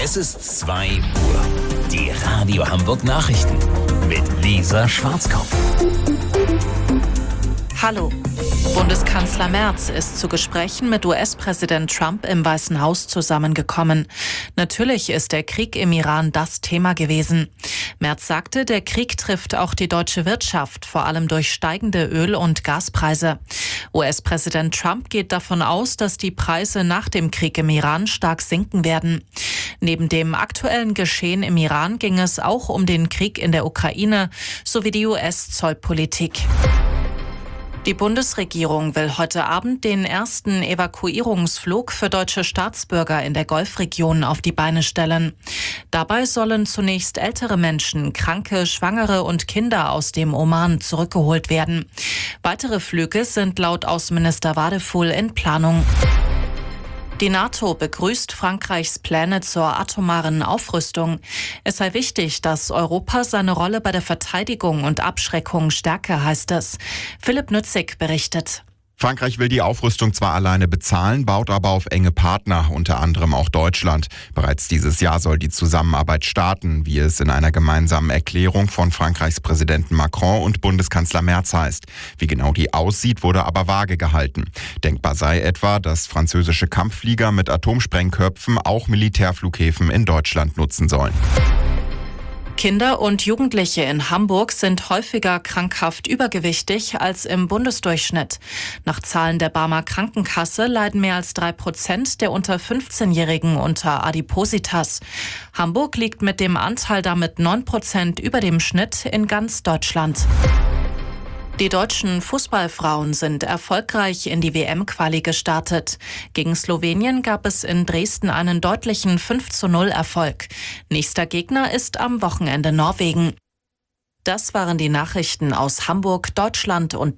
Es ist 2 Uhr. Die Radio Hamburg Nachrichten mit Lisa Schwarzkopf. Hallo. Bundeskanzler Merz ist zu Gesprächen mit US-Präsident Trump im Weißen Haus zusammengekommen. Natürlich ist der Krieg im Iran das Thema gewesen. Merz sagte, der Krieg trifft auch die deutsche Wirtschaft, vor allem durch steigende Öl- und Gaspreise. US-Präsident Trump geht davon aus, dass die Preise nach dem Krieg im Iran stark sinken werden. Neben dem aktuellen Geschehen im Iran ging es auch um den Krieg in der Ukraine sowie die US-Zollpolitik. Die Bundesregierung will heute Abend den ersten Evakuierungsflug für deutsche Staatsbürger in der Golfregion auf die Beine stellen. Dabei sollen zunächst ältere Menschen, Kranke, Schwangere und Kinder aus dem Oman zurückgeholt werden. Weitere Flüge sind laut Außenminister Wadefuhl in Planung. Die NATO begrüßt Frankreichs Pläne zur atomaren Aufrüstung. Es sei wichtig, dass Europa seine Rolle bei der Verteidigung und Abschreckung stärke, heißt es. Philipp Nützig berichtet. Frankreich will die Aufrüstung zwar alleine bezahlen, baut aber auf enge Partner, unter anderem auch Deutschland. Bereits dieses Jahr soll die Zusammenarbeit starten, wie es in einer gemeinsamen Erklärung von Frankreichs Präsidenten Macron und Bundeskanzler Merz heißt. Wie genau die aussieht, wurde aber vage gehalten. Denkbar sei etwa, dass französische Kampfflieger mit Atomsprengköpfen auch Militärflughäfen in Deutschland nutzen sollen. Kinder und Jugendliche in Hamburg sind häufiger krankhaft übergewichtig als im Bundesdurchschnitt. Nach Zahlen der Barmer Krankenkasse leiden mehr als 3% der unter 15-Jährigen unter Adipositas. Hamburg liegt mit dem Anteil damit 9% über dem Schnitt in ganz Deutschland. Die deutschen Fußballfrauen sind erfolgreich in die WM-Quali gestartet. Gegen Slowenien gab es in Dresden einen deutlichen 5:0-Erfolg. Nächster Gegner ist am Wochenende Norwegen. Das waren die Nachrichten aus Hamburg, Deutschland und